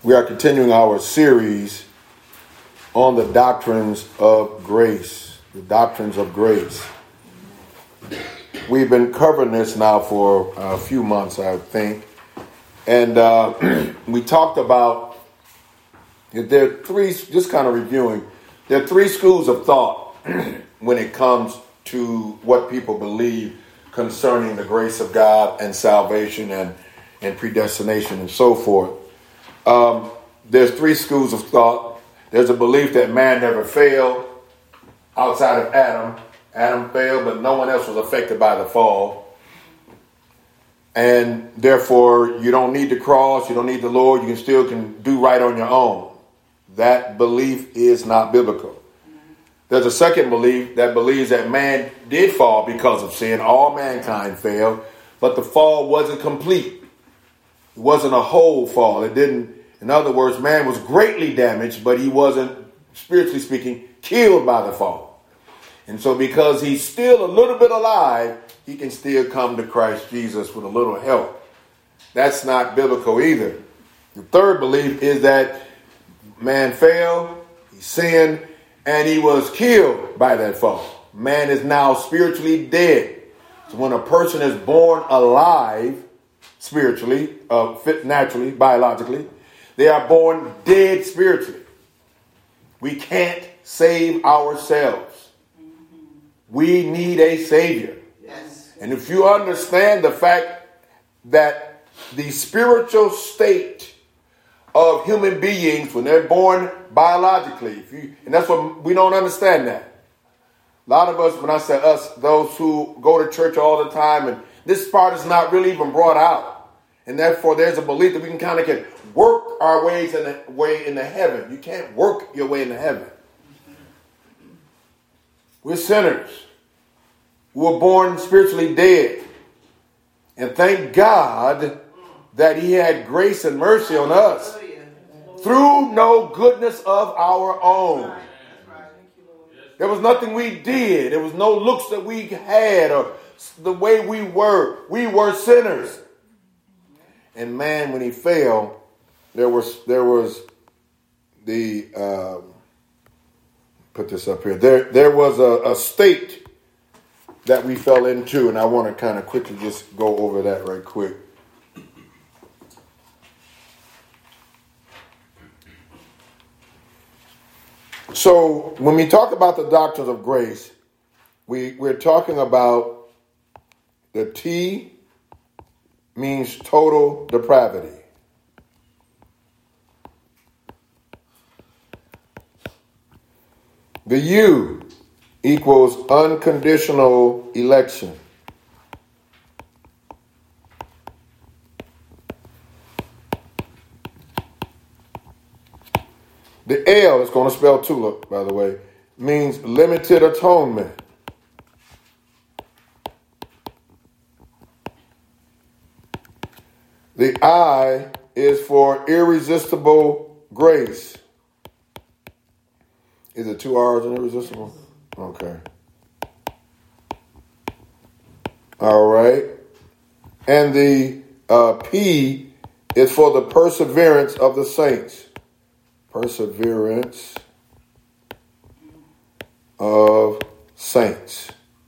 We are continuing our series on the doctrines of grace. The doctrines of grace. We've been covering this now for a few months, I think. And we talked about, there are three, just kind of reviewing, there are three schools of thought when it comes to what people believe concerning the grace of God and salvation and predestination and so forth. There's three schools of thought. There's a belief that man never failed outside of Adam. Adam failed, but no one else was affected by the fall. And therefore, you don't need the cross. You don't need the Lord. You can do right on your own. That belief is not biblical. There's a second belief that believes that man did fall because of sin. All mankind failed, but the fall wasn't complete. It wasn't a whole fall. It didn't, in other words, man was greatly damaged, but he wasn't, spiritually speaking, killed by the fall. And so because he's still a little bit alive, he can still come to Christ Jesus with a little help. That's not biblical either. The third belief is that man failed, he sinned, and he was killed by that fall. Man is now spiritually dead. So when a person is born alive, spiritually, naturally, biologically, they are born dead spiritually. We can't save ourselves. We need a Savior. Yes. And if you understand the fact that the spiritual state of human beings when they're born biologically, and that's what we don't understand that. A lot of us, when I say us, those who go to church all the time, and this part is not really even brought out. And therefore there's a belief that we can work our way into heaven. You can't work your way into heaven. We're sinners. We were born spiritually dead. And thank God that he had grace and mercy on us through no goodness of our own. There was nothing we did. There was no looks that we had or the way we were. We were sinners. And man, when he fell, there was the put this up here. There was a state that we fell into, and I want to kind of quickly just go over that right quick. So when we talk about the doctrines of grace, we're talking about the T means total depravity. The U equals unconditional election. The L is going to spell tulip, by the way, means limited atonement. The I is for irresistible grace. Is it 2 R's in irresistible? Okay. All right. And the P is for the perseverance of the saints. Perseverance of saints.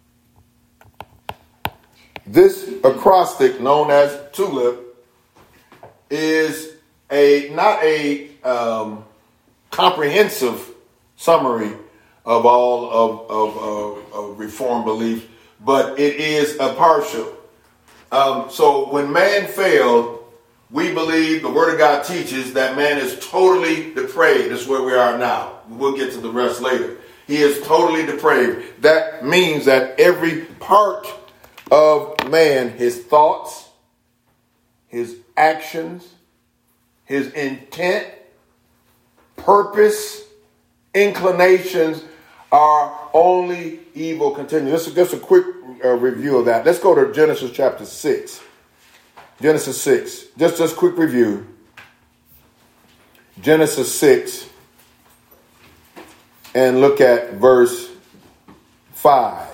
This acrostic, known as TULIP, is not a comprehensive summary of all of Reformed belief, but it is a partial. So when man failed, we believe the Word of God teaches that man is totally depraved. That's where we are now. We'll get to the rest later. He is totally depraved. That means that every part of man, his thoughts, his actions, his intent, purpose, inclinations are only evil continue. Just a quick review of that. Let's go to Genesis chapter 6. Genesis 6. Just quick review. Genesis 6. And look at verse 5.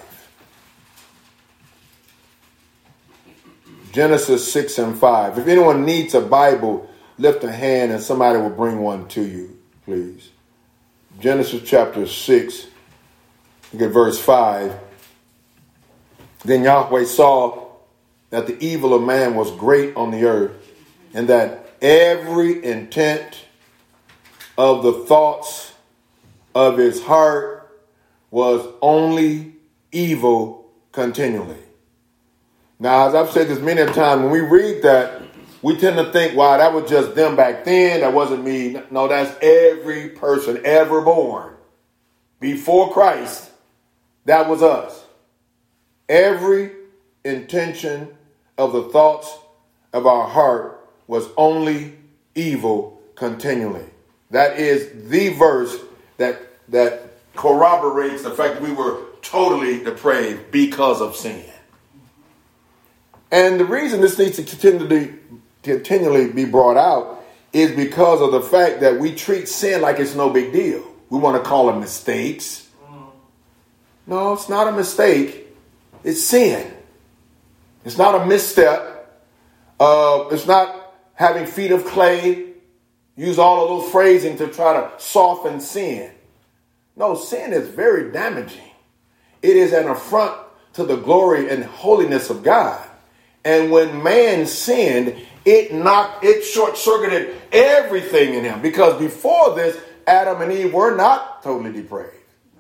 Genesis 6 and 5. If anyone needs a Bible, lift a hand and somebody will bring one to you, please. Genesis chapter 6, look at verse 5. Then Yahweh saw that the evil of man was great on the earth, and that every intent of the thoughts of his heart was only evil continually. Now, as I've said this many times, when we read that, we tend to think, wow, that was just them back then. That wasn't me. No, that's every person ever born before Christ. That was us. Every intention of the thoughts of our heart was only evil continually. That is the verse that corroborates the fact that we were totally depraved because of sin. And the reason this needs to continually be brought out is because of the fact that we treat sin like it's no big deal. We want to call them mistakes. No, it's not a mistake. It's sin. It's not a misstep. It's not having feet of clay. Use all of those phrasing to try to soften sin. No, sin is very damaging. It is an affront to the glory and holiness of God. And when man sinned, it short-circuited everything in him. Because before this, Adam and Eve were not totally depraved.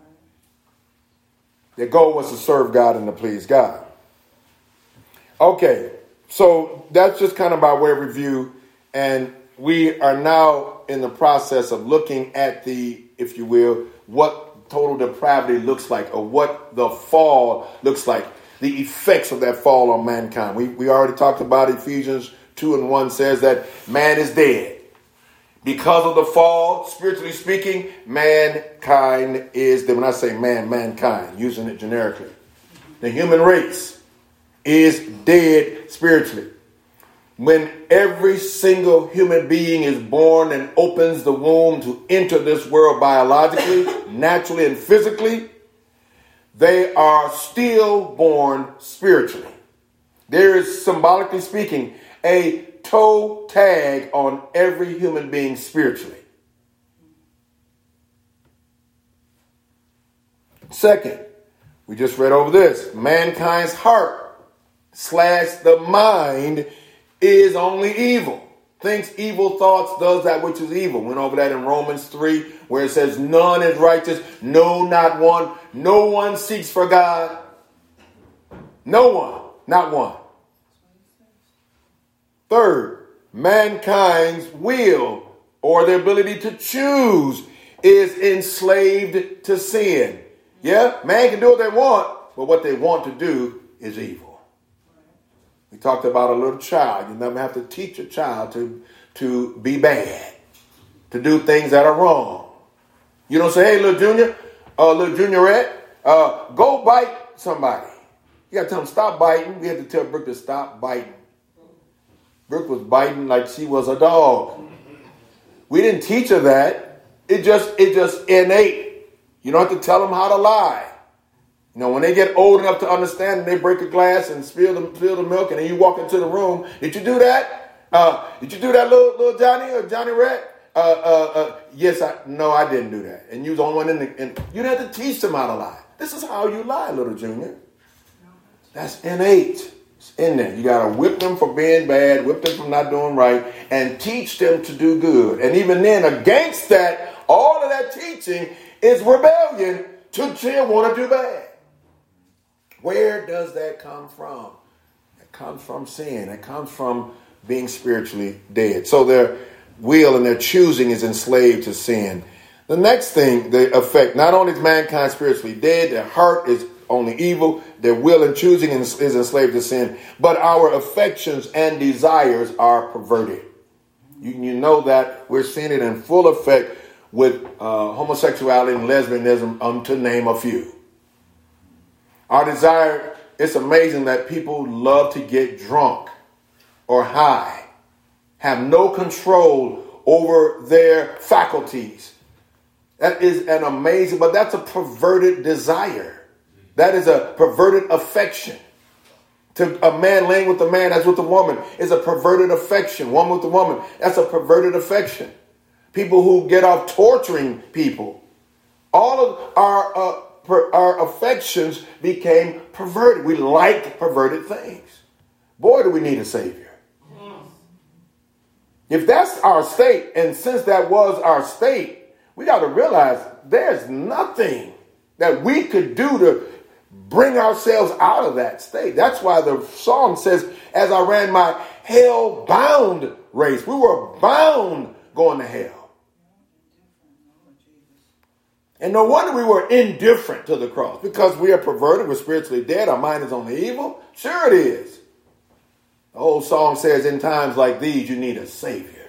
Their goal was to serve God and to please God. Okay, so that's just kind of by way of review. And we are now in the process of looking at if you will, what total depravity looks like, or what the fall looks like, the effects of that fall on mankind. We already talked about Ephesians 2:1 says that man is dead. Because of the fall, spiritually speaking, mankind is dead. When I say mankind, using it generically, the human race is dead spiritually. When every single human being is born and opens the womb to enter this world biologically, naturally, and physically, they are still born spiritually. There is, symbolically speaking, a toe tag on every human being spiritually. Second, we just read over this. Mankind's heart / the mind is only evil. Thinks evil thoughts, does that which is evil. Went over that in Romans 3, where it says, none is righteous, no, not one. No one seeks for God. No one, not one. Third, mankind's will, or the ability to choose, is enslaved to sin. Yeah, man can do what they want, but what they want to do is evil. We talked about a little child. You never have to teach a child to be bad, to do things that are wrong. You don't say, hey, little juniorette, go bite somebody. You got to tell them, stop biting. We had to tell Brooke to stop biting. Brooke was biting like she was a dog. We didn't teach her that. It just innate. You don't have to tell them how to lie. You know, when they get old enough to understand and they break a glass and spill the milk, and then you walk into the room, did you do that? Did you do that, little Johnny or Johnny Rat? Yes, I didn't do that. And you was the only one and you didn't have to teach them how to lie. This is how you lie, little junior. That's innate. It's in there. You got to whip them for being bad, whip them for not doing right, and teach them to do good. And even then, against that, all of that teaching is rebellion to still want to do bad. Where does that come from? It comes from sin. It comes from being spiritually dead. So their will and their choosing is enslaved to sin. The next thing, the effect, not only is mankind spiritually dead, their heart is only evil, their will and choosing is enslaved to sin, but our affections and desires are perverted. You know that we're seeing it in full effect with homosexuality and lesbianism, to name a few. Our desire, it's amazing that people love to get drunk or high, have no control over their faculties. That is an amazing, but that's a perverted desire. That is a perverted affection. To a man laying with a man, that's with a woman, is a perverted affection. Woman with a woman, that's a perverted affection. People who get off torturing people. All of our affections became perverted. We liked perverted things. Boy, do we need a Savior. If that's our state, and since that was our state, we got to realize there's nothing that we could do to bring ourselves out of that state. That's why the psalm says, as I ran my hell-bound race, we were bound going to hell. And no wonder we were indifferent to the cross, because we are perverted, we're spiritually dead, our mind is on the evil. Sure it is. The old psalm says, in times like these, you need a Savior.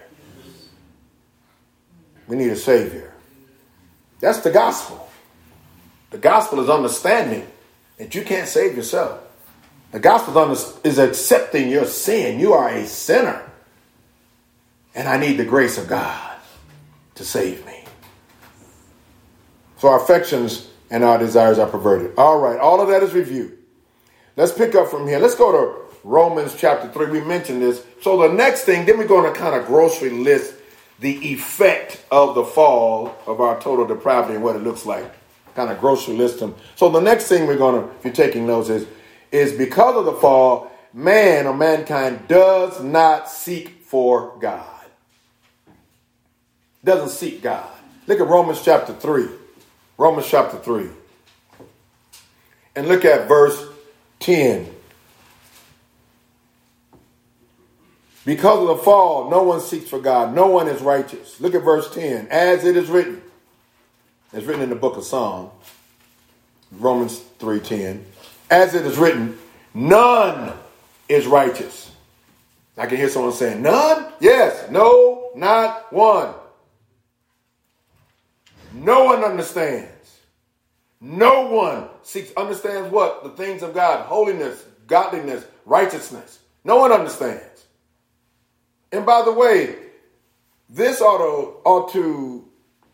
We need a Savior. That's the gospel. The gospel is understanding that you can't save yourself. The gospel is accepting your sin. You are a sinner. And I need the grace of God to save me. So our affections and our desires are perverted. All right, all of that is reviewed. Let's pick up from here. Let's go to Romans chapter 3. We mentioned this. So the next thing, then we're going to kind of grocery list the effect of the fall of our total depravity and what it looks like. Kind of grocery list them. So the next thing we're going to, if you're taking notes, is because of the fall, man or mankind does not seek for God. Doesn't seek God. Look at Romans chapter 3. Romans chapter 3. And look at verse 10. Because of the fall, no one seeks for God. No one is righteous. Look at verse 10. As it is written. It's written in the book of Psalms. Romans 3:10. As it is written, none is righteous. I can hear someone saying, none? Yes. No, not one. No one understands. No one understands what? The things of God. Holiness, godliness, righteousness. No one understands. And by the way, this ought to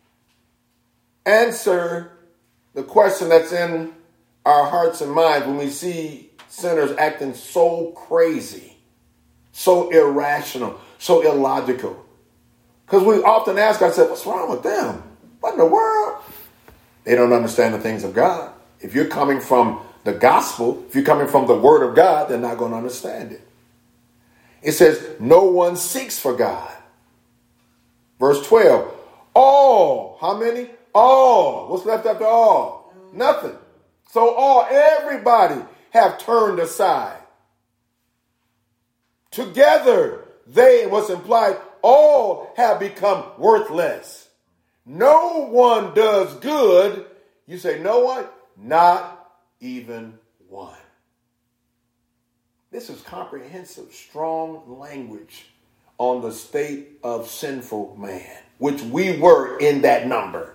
answer the question that's in our hearts and minds when we see sinners acting so crazy, so irrational, so illogical. Because we often ask ourselves, what's wrong with them? What in the world? They don't understand the things of God. If you're coming from the gospel, if you're coming from the word of God, they're not going to understand it. It says, no one seeks for God. Verse 12, all, how many? All. What's left after all? Nothing. So everybody have turned aside. Together, what's implied, all have become worthless. No one does good. You say, no one? Not even one. This is comprehensive, strong language on the state of sinful man, which we were in that number.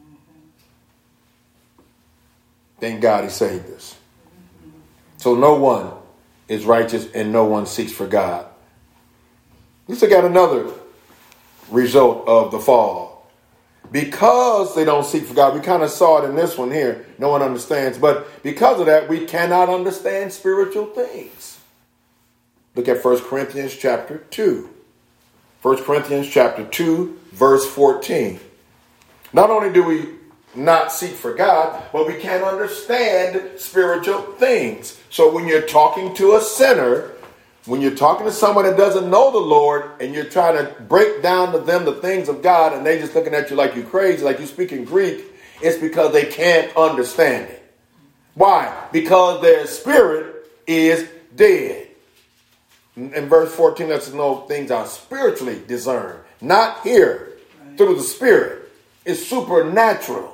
Thank God he saved us. So no one is righteous and no one seeks for God. Let's look at another result of the fall. Because they don't seek for God, we kind of saw it in this one here. No one understands. But because of that, we cannot understand spiritual things. Look at 1 Corinthians chapter 2. 1 Corinthians chapter 2, verse 14. Not only do we not seek for God, but we can't understand spiritual things. So when you're talking to a sinner, when you're talking to someone that doesn't know the Lord, and you're trying to break down to them the things of God, and they just looking at you like you're crazy, like you speak in Greek, it's because they can't understand it. Why? Because their spirit is dead. In verse 14, lets us know things are spiritually discerned, not here through the spirit. It's supernatural.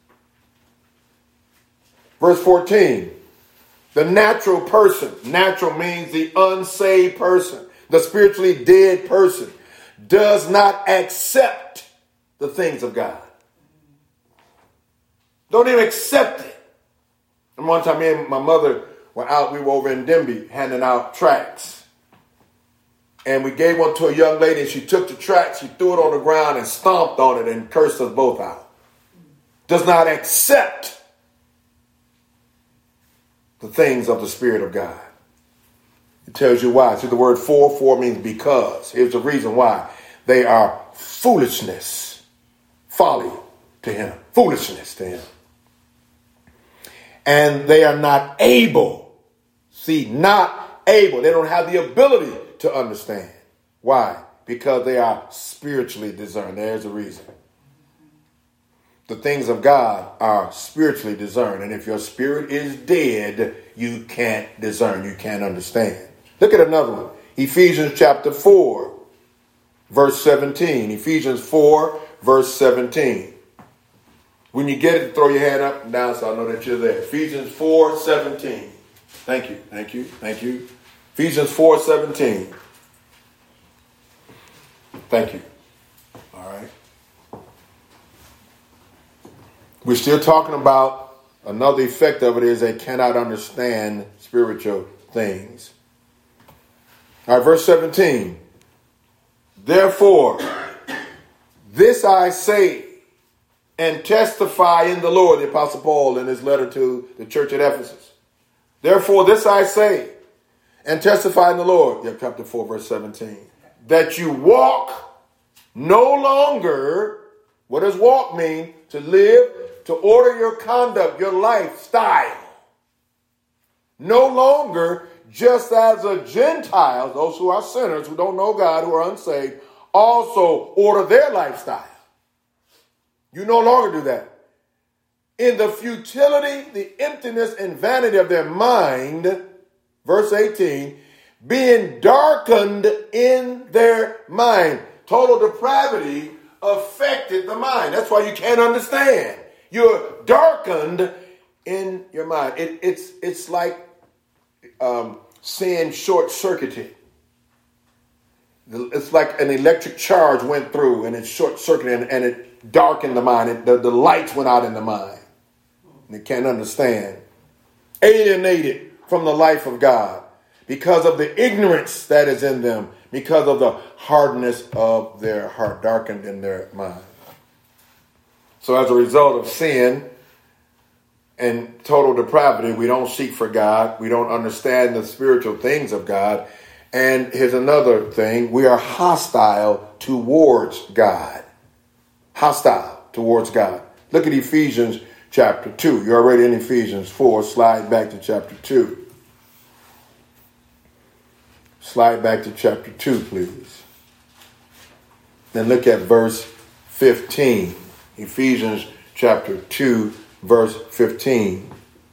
Verse 14, the natural person. Natural means the unsaved person, the spiritually dead person, does not accept the things of God. Don't even accept it. And one time me and my mother were out, we were over in Denby handing out tracts. And we gave one to a young lady, and she took the tract, she threw it on the ground and stomped on it and cursed us both out. Does not accept the things of the Spirit of God. It tells you why. See the word for means because. Here's the reason why. They are foolishness, folly to him, foolishness to him. And they are not able. See, not able. They don't have the ability to understand. Why? Because they are spiritually discerned. There's the reason. The things of God are spiritually discerned. And if your spirit is dead, you can't discern. You can't understand. Look at another one. Ephesians chapter 4, verse 17. Ephesians 4, verse 17. When you get it, throw your hand up and down so I know that you're there. Ephesians 4, 17. Thank you, thank you, thank you. Ephesians 4, 17. Thank you. All right. We're still talking about another effect of it is they cannot understand spiritual things. All right, verse 17. Therefore, this I say and testify in the Lord, the Apostle Paul in his letter to the church at Ephesus. Therefore, this I say and testify in the Lord, chapter 4, verse 17, that you walk no longer, what does walk mean? To live, to order your conduct, your lifestyle. No longer just as the Gentiles, those who are sinners, who don't know God, who are unsaved, also order their lifestyle. You no longer do that. In the futility, the emptiness, and vanity of their mind, verse 18, being darkened in their mind. Total depravity affected the mind. That's why you can't understand. You're darkened in your mind. It's like seeing short-circuited. It's like an electric charge went through and it short-circuited and it darkened the mind. The lights went out in the mind. And they can't understand. Alienated from the life of God because of the ignorance that is in them, because of the hardness of their heart, darkened in their mind. So as a result of sin and total depravity, we don't seek for God. We don't understand the spiritual things of God. And here's another thing. We are hostile towards God. Hostile towards God. Look at Ephesians chapter 2. You're already in Ephesians 4. Slide back to chapter 2. Slide back to chapter 2, please. Then look at verse 15. Ephesians chapter 2, verse 15.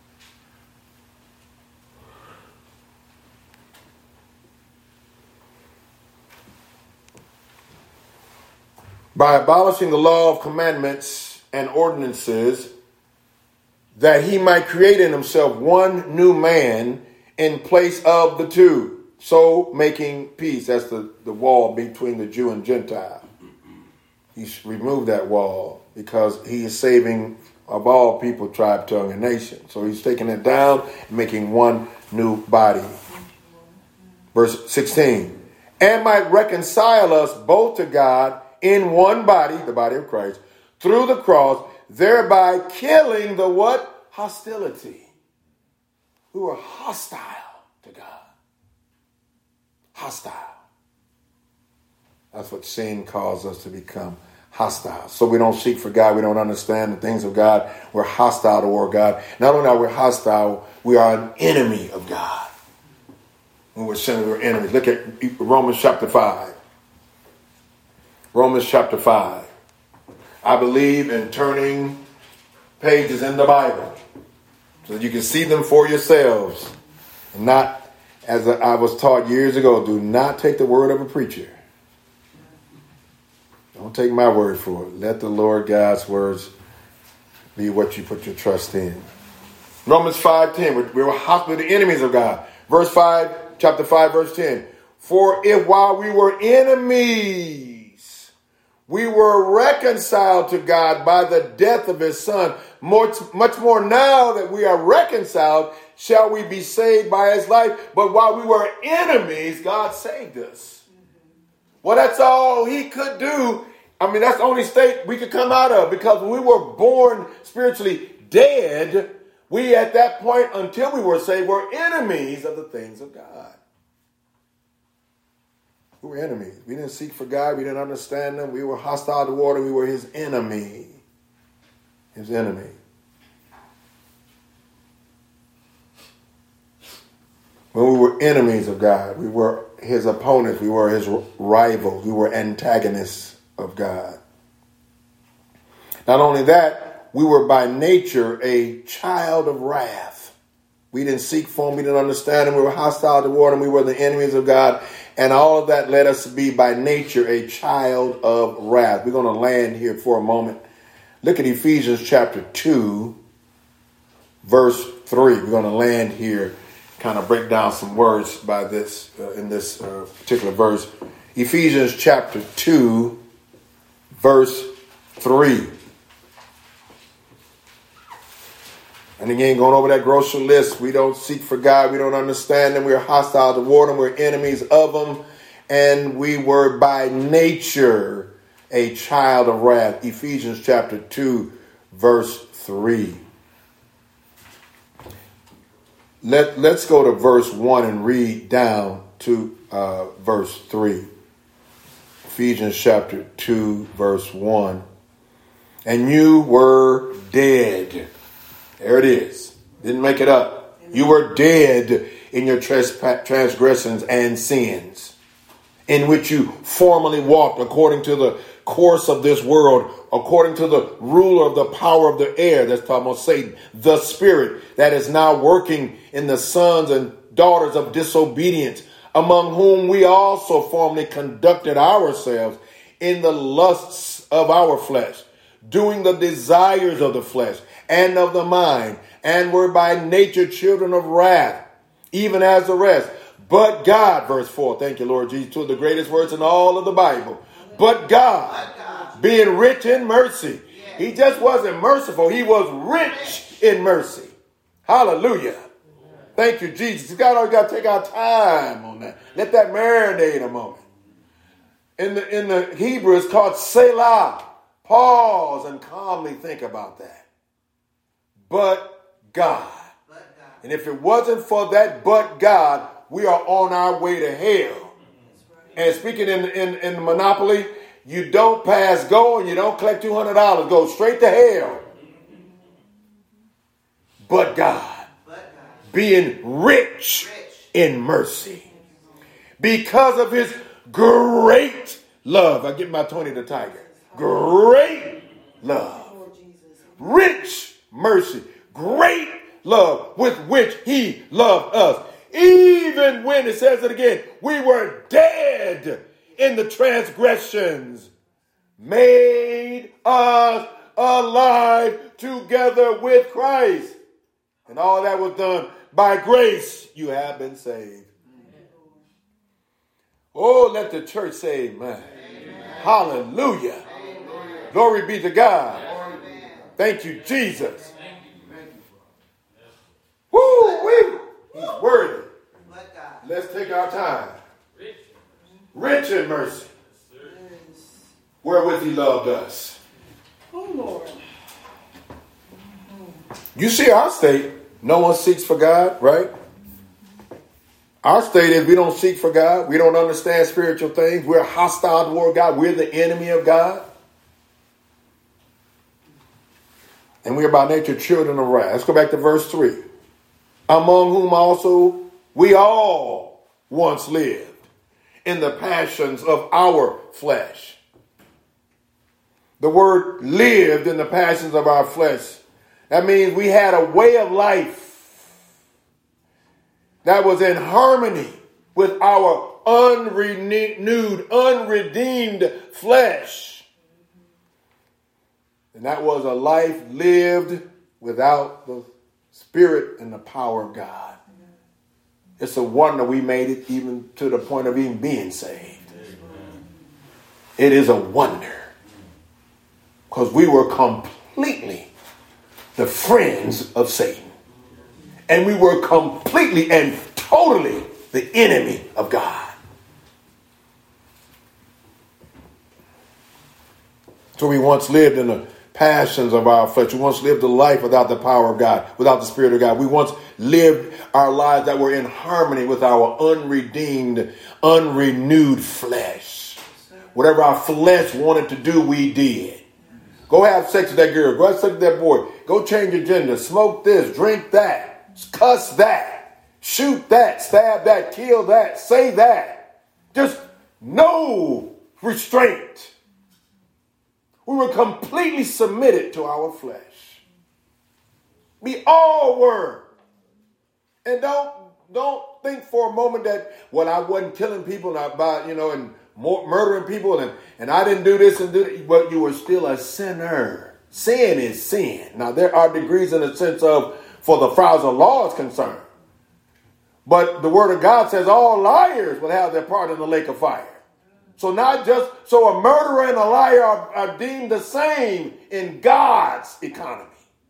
By abolishing the law of commandments and ordinances, that he might create in himself one new man in place of the two, so making peace. That's the wall between the Jew and Gentile. He's removed that wall because he is saving of all people, tribe, tongue, and nation. So he's taking it down and making one new body. Verse 16. And might reconcile us both to God in one body, the body of Christ, through the cross, thereby killing the what? Hostility. We were hostile to God. Hostile. That's what sin caused us to become, hostile. So we don't seek for God. We don't understand the things of God. We're hostile toward God. Not only are we hostile, we are an enemy of God. When we're sinners, we're enemies. Look at Romans chapter 5. Romans chapter 5. I believe in turning pages in the Bible so that you can see them for yourselves. And not, as I was taught years ago, do not take the word of a preacher. Don't take my word for it. Let the Lord God's words be what you put your trust in. Romans 5:10. We were hostile, the enemies of God. Verse 5, chapter 5, verse 10. For if while we were enemies, we were reconciled to God by the death of his son, much more now that we are reconciled, shall we be saved by his life. But while we were enemies, God saved us. Well, that's all he could do. I mean, that's the only state we could come out of, because when we were born spiritually dead, we at that point, until we were saved, were enemies of the things of God. We were enemies. We didn't seek for God. We didn't understand him. We were hostile toward him. We were his enemy. His enemy. When we were enemies of God, we were his opponents. We were his rivals. We were antagonists of God. Not only that, we were by nature a child of wrath. We didn't seek for him. We didn't understand him. We were hostile toward him. We were the enemies of God. And all of that led us to be by nature a child of wrath. We're going to land here for a moment. Look at Ephesians chapter 2, verse 3. We're going to land here, kind of break down some words by this in this particular verse. Ephesians chapter 2, verse 3. And again, going over that grocery list, we don't seek for God. We don't understand him. We're hostile toward him. We're enemies of him. And we were by nature a child of wrath. Ephesians chapter 2, verse 3. Let's go to verse 1 and read down to verse 3. Ephesians chapter 2, verse 1. And you were dead. There it is. Didn't make it up. You were dead in your transgressions and sins, in which you formerly walked according to the course of this world, according to the ruler of the power of the air. That's talking about Satan, the spirit that is now working in the sons and daughters of disobedience, among whom we also formerly conducted ourselves in the lusts of our flesh, doing the desires of the flesh and of the mind, and were by nature children of wrath, even as the rest. But God, verse 4, thank you, Lord Jesus, two of the greatest words in all of the Bible. But God, being rich in mercy. He just wasn't merciful. He was rich in mercy. Hallelujah. Thank you, Jesus. God, got to take our time on that. Let that marinate a moment. In the Hebrew, it's called Selah. Pause and calmly think about that. But God. And if it wasn't for that but God, we are on our way to hell. And speaking in the Monopoly, you don't pass go and you don't collect $200. Go straight to hell. But God, being rich in mercy, because of his great love. I get my Tony the Tiger. Great love. Rich mercy. Great love with which he loved us. Even when, it says it again, we were dead in the transgressions, made us alive together with Christ. And all that was done by grace. You have been saved. Oh, let the church say amen. Amen. Hallelujah. Amen. Glory be to God. Amen. Thank you, Jesus. Woo-wee. He's worthy. Let's take our time. Rich in mercy, wherewith he loved us. Oh, Lord. You see our state. No one seeks for God, right? Our state is we don't seek for God. We don't understand spiritual things. We're hostile toward God. We're the enemy of God. And we are by nature children of wrath. Let's go back to verse 3. Among whom also we all once lived in the passions of our flesh. The word lived in the passions of our flesh. That means we had a way of life that was in harmony with our unrenewed, unredeemed flesh. And that was a life lived without the Spirit and the power of God. It's a wonder we made it even to the point of even being saved. It is a wonder. Because we were completely the friends of Satan. And we were completely and totally the enemy of God. So we once lived in the passions of our flesh. We once lived a life without the power of God, without the Spirit of God. We once lived our lives that were in harmony with our unredeemed, unrenewed flesh. Whatever our flesh wanted to do, we did. Go have sex with that girl. Go have sex with that boy. Go change your gender. Smoke this. Drink that. Cuss that. Shoot that. Stab that. Kill that. Say that. Just no restraint. We were completely submitted to our flesh. We all were. And don't think for a moment that, well, I wasn't killing people and murdering people and I didn't do this and do that, but you were still a sinner. Sin is sin. Now, there are degrees in the sense of, for the fires of law is concerned. But the word of God says all liars will have their part in the lake of fire. So a murderer and a liar are deemed the same in God's economy.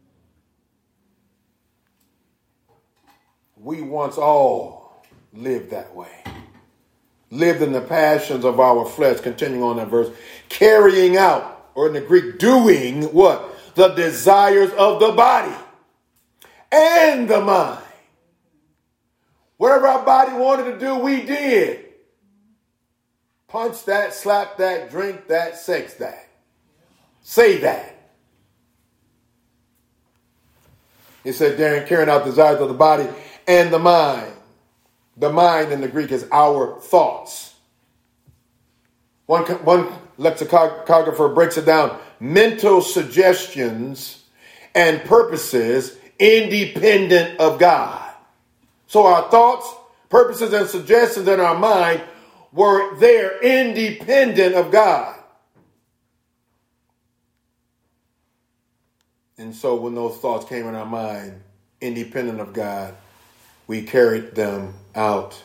We once all lived that way. Lived in the passions of our flesh, continuing on that verse, carrying out, or in the Greek, doing what? The desires of the body and the mind. Whatever our body wanted to do, we did. Punch that, slap that, drink that, sex that. Say that. It said there, carrying out desires of the body and the mind. The mind in the Greek is our thoughts. One lexicographer breaks it down. Mental suggestions and purposes independent of God. So our thoughts, purposes, and suggestions in our mind were there independent of God. And so when those thoughts came in our mind, independent of God, we carried them out.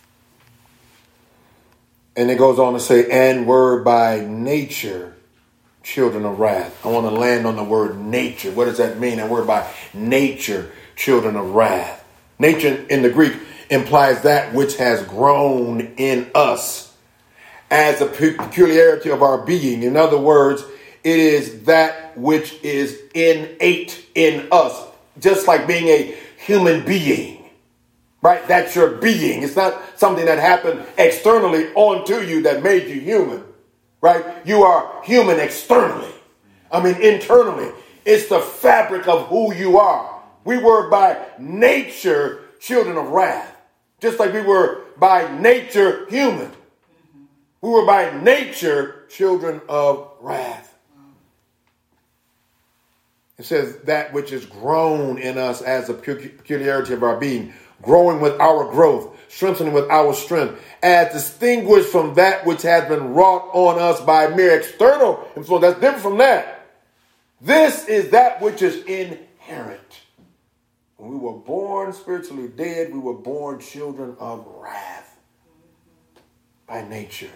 And it goes on to say, and were by nature children of wrath. I want to land on the word nature. What does that mean? And we're by nature children of wrath. Nature in the Greek implies that which has grown in us as a peculiarity of our being. In other words, it is that which is innate in us, just like being a human being, right? That's your being. It's not something that happened externally onto you that made you human, right? You are human externally. Internally. It's the fabric of who you are. We were by nature children of wrath. Just like we were by nature human. We were by nature children of wrath. It says that which is grown in us as a peculiarity of our being, growing with our growth, strengthening with our strength, as distinguished from that which has been wrought on us by mere external influence. That's different from that. This is that which is inherent. When we were born spiritually dead, we were born children of wrath by nature.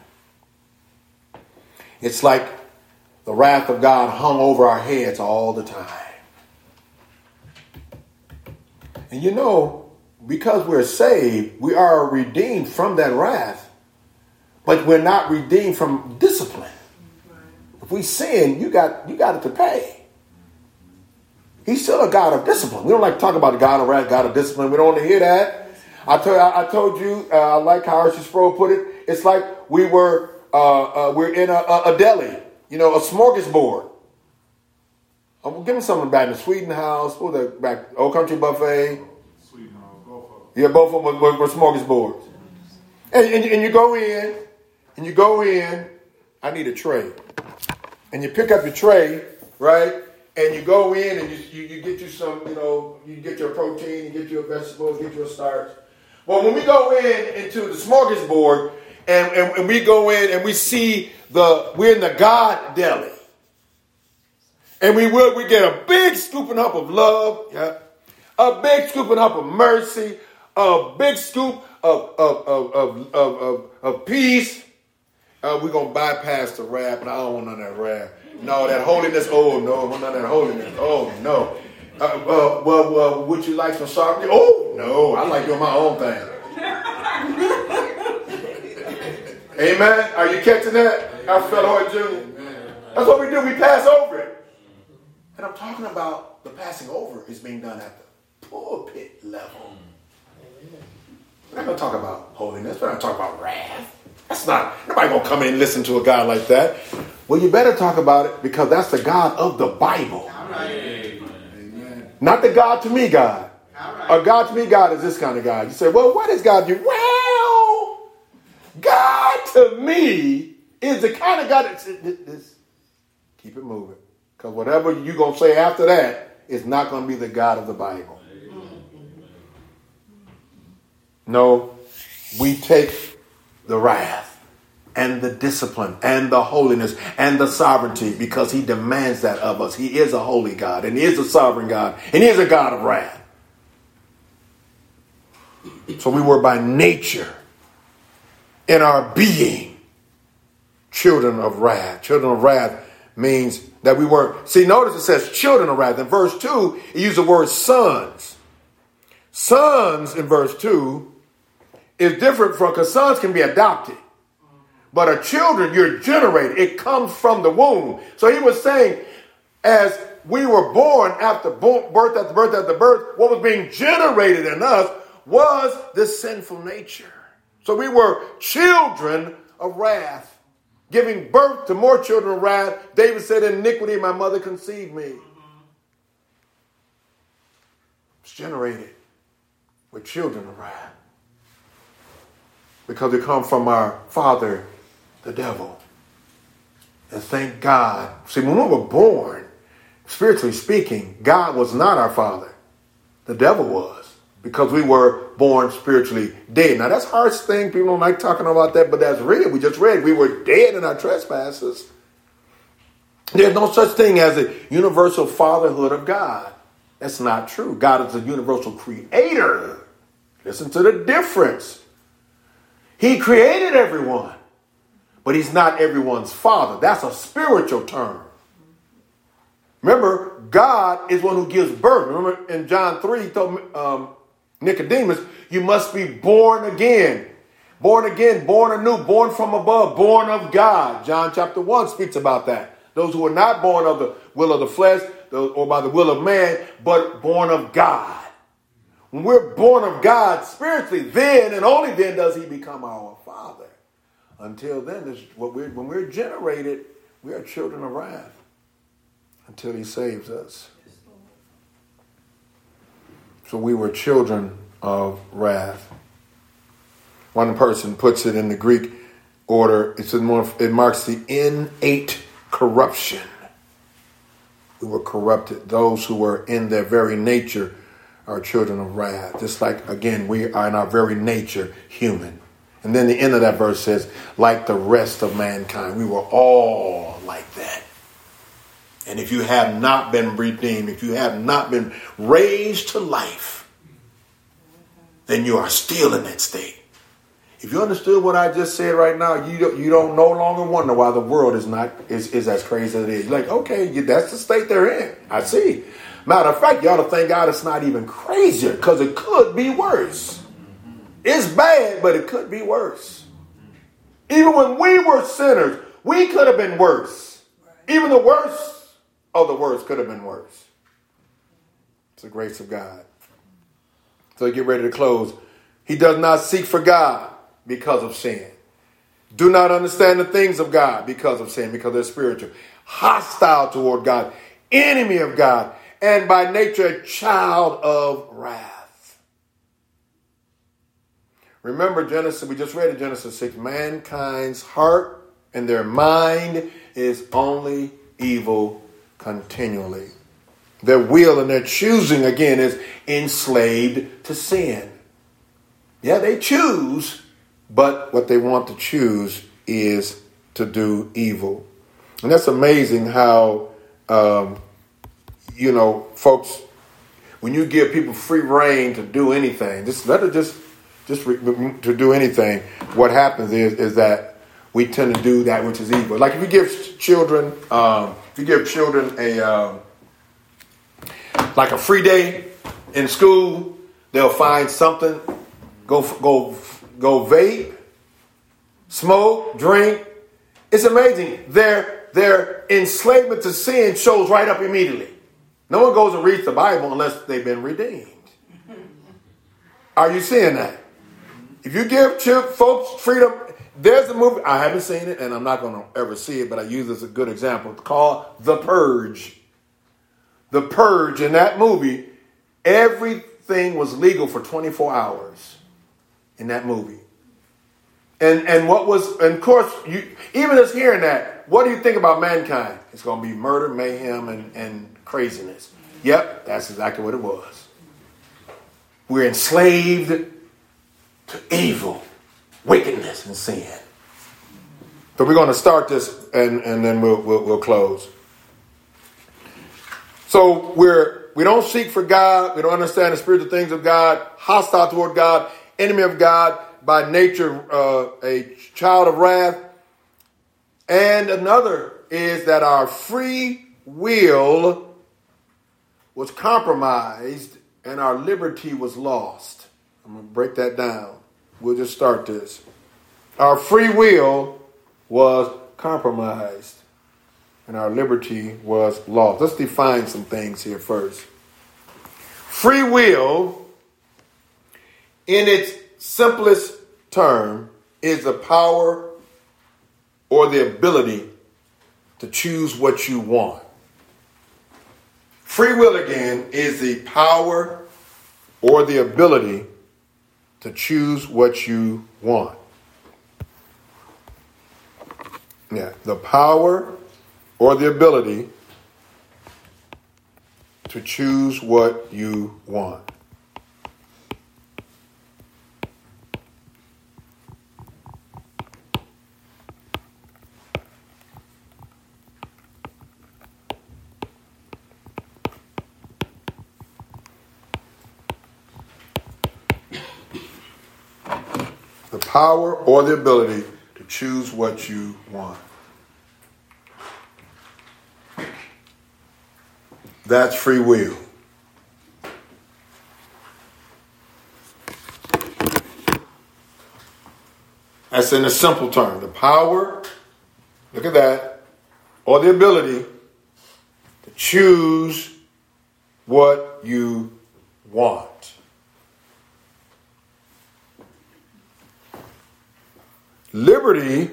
It's like the wrath of God hung over our heads all the time. And because we're saved, we are redeemed from that wrath, but we're not redeemed from discipline. If we sin, you got it to pay. He's still a God of discipline. We don't like to talk about the God of wrath, God of discipline. We don't want to hear that. I told you, I like how R.C. Sproul put it. It's like we're in a deli, a smorgasbord. Give me something back in the Sweden House. What was that back? Old Country Buffet. Sweden House, both of them. Yeah, both of them were smorgasbords. And you go in, I need a tray. And you pick up your tray, right? And you go in and you get you some, you get your protein, you get your vegetables, get your starch. Well, when we go into the smorgasbord and we go in and we see we're in the God deli. And we get a big scooping up of love, yeah, a big scooping up of mercy, a big scoop of peace. We're going to bypass the wrath, and I don't want none of that wrath. No, that holiness. Oh, no, none of that holiness. Oh, no. Well, would you like some sovereignty? Oh, no, I like doing my own thing. Amen. Are you catching that, our fellow Junior? That's what we do. We pass over it. And I'm talking about the passing over is being done at the pulpit level. We're not going to talk about holiness. We're not talking about wrath. That's not, nobody going to come in and listen to a God like that. Well, you better talk about it because that's the God of the Bible. Amen. Not the God to me God. A God to me God is this kind of God. You say, well, what is God to you? Well, God to me is the kind of God that's, keep it moving. Because whatever you're going to say after that is not going to be the God of the Bible. No, we take the wrath and the discipline and the holiness and the sovereignty because he demands that of us. He is a holy God and he is a sovereign God and he is a God of wrath. So we were by nature in our being children of wrath. Children of wrath means that we were. See, notice it says children of wrath. In verse 2, it uses the word sons. Sons in verse 2 is different from, because sons can be adopted. But a children, you're generated. It comes from the womb. So he was saying, as we were born after birth, after birth, after birth, what was being generated in us was this sinful nature. So we were children of wrath, giving birth to more children of wrath. David said, in iniquity my mother conceived me. It's generated with children of wrath. Because we come from our father, the devil. And thank God. See, when we were born, spiritually speaking, God was not our father. The devil was. Because we were born spiritually dead. Now, that's a harsh thing. People don't like talking about that, but that's real. We just read we were dead in our trespasses. There's no such thing as a universal fatherhood of God. That's not true. God is a universal creator. Listen to the difference. He created everyone, but he's not everyone's father. That's a spiritual term. Remember, God is one who gives birth. Remember in John 3, he told Nicodemus, you must be born again. Born again, born anew, born from above, born of God. John chapter 1 speaks about that. Those who are not born of the will of the flesh or by the will of man, but born of God. When we're born of God spiritually, then and only then does he become our father. Until then, when we're generated, we are children of wrath until he saves us. So we were children of wrath. One person puts it in the Greek order. It marks the innate corruption. We were corrupted. Those who were in their very nature are children of wrath. Just like, again, we are in our very nature human. And then the end of that verse says, like the rest of mankind. We were all like that. And if you have not been redeemed, if you have not been raised to life, then you are still in that state. If you understood what I just said right now, you don't no longer wonder why the world is as crazy as it is. You're like, okay, that's the state they're in. I see. Matter of fact, you ought to thank God it's not even crazier because it could be worse. It's bad, but it could be worse. Even when we were sinners, we could have been worse. Even the worst of the worst could have been worse. It's the grace of God. So get ready to close. He does not seek for God because of sin. Do not understand the things of God because of sin, because they're spiritual. Hostile toward God, enemy of God, and by nature a child of wrath. Remember Genesis, we just read in Genesis 6, mankind's heart and their mind is only evil continually. Their will and their choosing, again, is enslaved to sin. Yeah, they choose, but what they want to choose is to do evil. And that's amazing how, folks, when you give people free reign to do anything, to do anything, what happens is that we tend to do that which is evil. Like if you give children, like a free day in school, they'll find something, go vape, smoke, drink. It's amazing. Their enslavement to sin shows right up immediately. No one goes and reads the Bible unless they've been redeemed. Are you seeing that? If you give folks freedom, there's a movie, I haven't seen it and I'm not going to ever see it, but I use it as a good example. It's called The Purge. The Purge, in that movie, everything was legal for 24 hours in that movie. And of course, even just hearing that, what do you think about mankind? It's going to be murder, mayhem, and craziness. Yep, that's exactly what it was. We're enslaved to evil, wickedness, and sin. So we're going to start this, and then we'll close. So we don't seek for God. We don't understand the spiritual things of God. Hostile toward God, enemy of God, by nature a child of wrath. And another is that our free will was compromised and our liberty was lost. I'm going to break that down. We'll just start this. Our free will was compromised and our liberty was lost. Let's define some things here first. Free will, in its simplest term, is the power or the ability to choose what you want. Free will, again, is the power or the ability to choose what you want. Yeah, the power or the ability to choose what you want. The power or the ability to choose what you want. That's free will. That's in a simple term. The power, look at that, or the ability to choose what you want. Liberty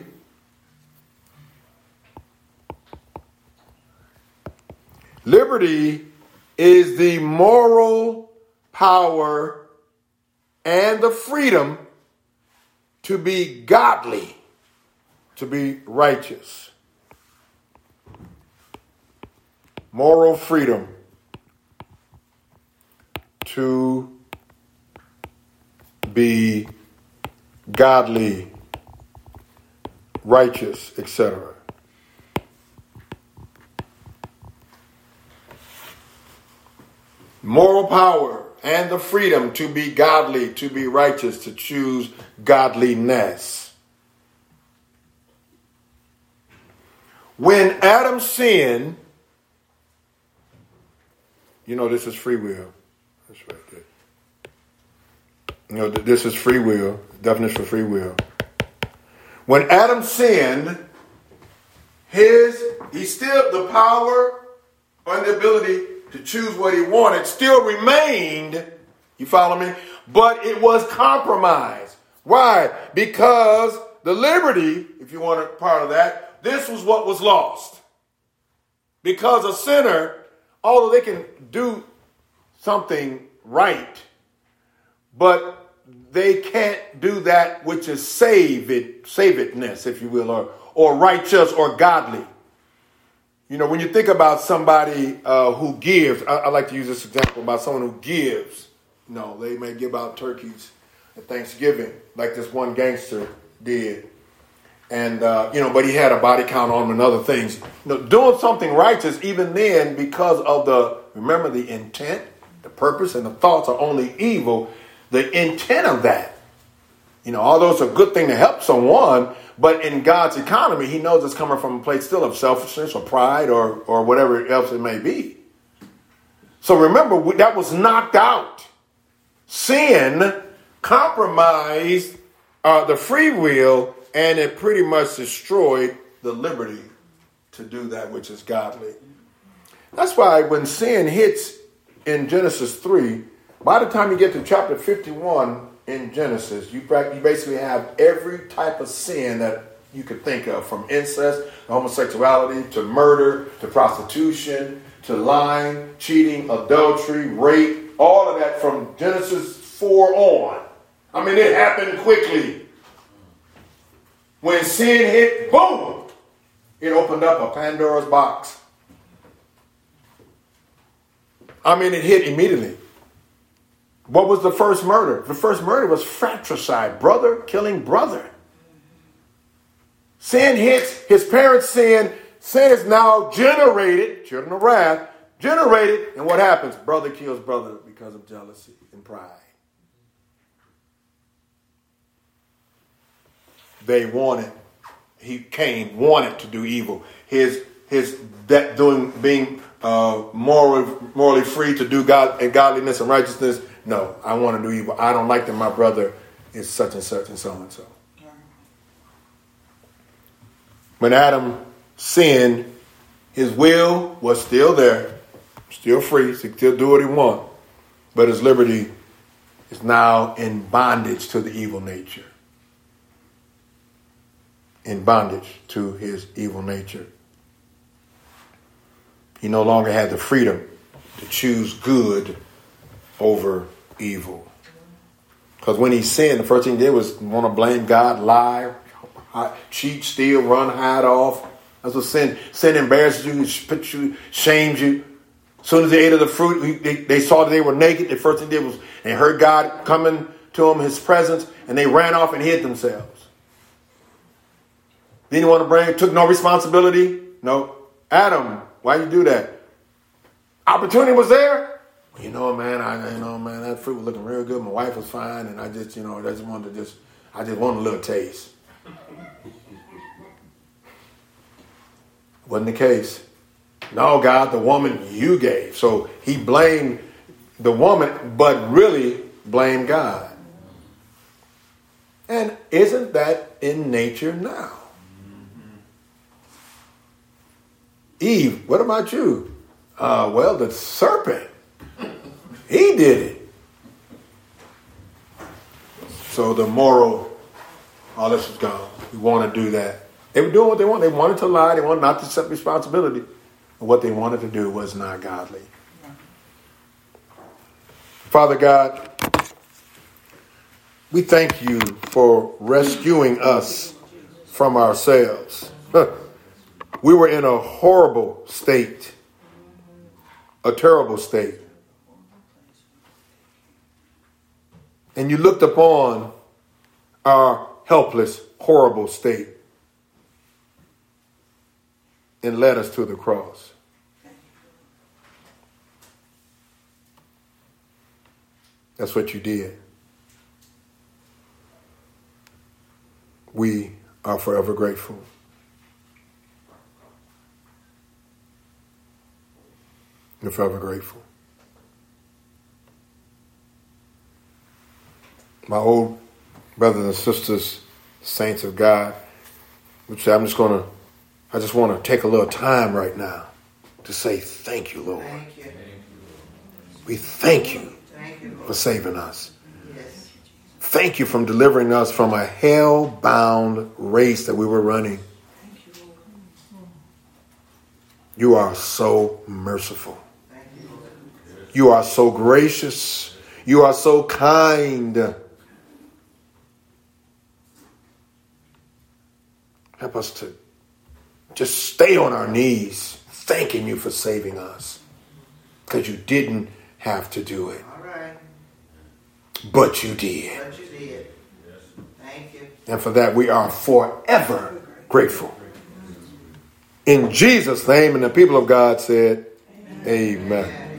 is the moral power and the freedom to be godly, to be righteous. Moral freedom to be godly, righteous, etc. Moral power and the freedom to be godly, to be righteous, to choose godliness. When Adam sinned, this is free will. That's right there. This is free will. Definition for free will. When Adam sinned, he still, the power and the ability to choose what he wanted still remained, you follow me? But it was compromised. Why? Because the liberty, if you want a part of that, this was what was lost. Because a sinner, although they can do something right, but they can't do that which is savedness, if you will, or righteous or godly. When you think about somebody who gives, I like to use this example about someone who gives. They may give out turkeys at Thanksgiving, like this one gangster did. And, but he had a body count on him and other things. Doing something righteous, even then, because of the intent, the purpose, and the thoughts are only evil. The intent of that, although it's a good thing to help someone, but in God's economy, he knows it's coming from a place still of selfishness or pride or whatever else it may be. So remember, that was knocked out. Sin compromised the free will, and it pretty much destroyed the liberty to do that which is godly. That's why when sin hits in Genesis 3, by the time you get to chapter 51 in Genesis, you basically have every type of sin that you could think of, from incest, to homosexuality, to murder, to prostitution, to lying, cheating, adultery, rape, all of that from Genesis 4 on. I mean, it happened quickly. When sin hit, boom, it opened up a Pandora's box. I mean, it hit immediately. What was the first murder? The first murder was fratricide, brother killing brother. Sin hits, his parents sin. Sin is now generated, children of wrath, generated, and what happens? Brother kills brother because of jealousy and pride. They wanted, Cain wanted to do evil. Being morally free to do God and godliness and righteousness. No, I want to do evil. I don't like that my brother is such and such and so and so. When Adam sinned, his will was still there, still free, he could still do what he wants, but his liberty is now in bondage to the evil nature. In bondage to his evil nature. He no longer had the freedom to choose good over evil. Because when he sinned, the first thing he did was want to blame God, lie, cheat, steal, run, hide off. That's what sin. Sin embarrasses you, shames you. As soon as they ate of the fruit, they saw that they were naked. The first thing they did was they heard God coming to them, his presence, and they ran off and hid themselves. Didn't want to took no responsibility. No. Adam, why you do that? Opportunity was there. You know, man, that fruit was looking real good. My wife was fine, and I just wanted a little taste. Wasn't the case. No, God, the woman you gave. So he blamed the woman, but really blamed God. And isn't that in nature now? Eve, what about you? Well, the serpent, he did it. So the moral, all this was gone. We want to do that. They were doing what they wanted. They wanted to lie. They wanted not to accept responsibility. And what they wanted to do was not godly. Father God, we thank you for rescuing us from ourselves. We were in a horrible state, a terrible state. And you looked upon our helpless, horrible state and led us to the cross. That's what you did. We are forever grateful. We're forever grateful. My old brothers and sisters, saints of God, which I just want to take a little time right now to say thank you, Lord. Thank you. We thank you for saving us. Yes. Thank you for delivering us from a hell-bound race that we were running. You are so merciful. You are so gracious. You are so kind. Help us to just stay on our knees, thanking you for saving us. Because you didn't have to do it. All right. But you did. But you did. Thank you. And for that, we are forever grateful. In Jesus' name, and the people of God said, Amen.